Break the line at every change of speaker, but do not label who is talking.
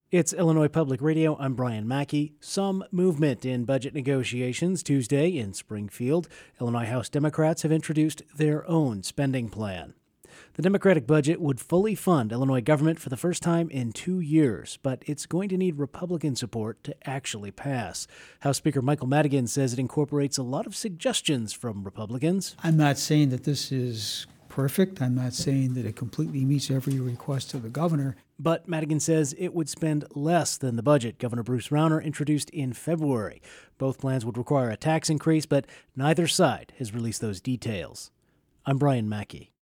It's Illinois Public Radio. I'm Brian Mackey. Some movement in budget negotiations Tuesday in Springfield. Illinois House Democrats have introduced their own spending plan. The Democratic budget would fully fund Illinois government for the first time in 2 years, but it's going to need Republican support to actually pass. House Speaker Michael Madigan says it incorporates a lot of suggestions from Republicans.
I'm not saying that this is perfect. I'm not saying that it completely meets every request of the governor.
But Madigan says it would spend less than the budget Governor Bruce Rauner introduced in February. Both plans would require a tax increase, but neither side has released those details. I'm Brian Mackey.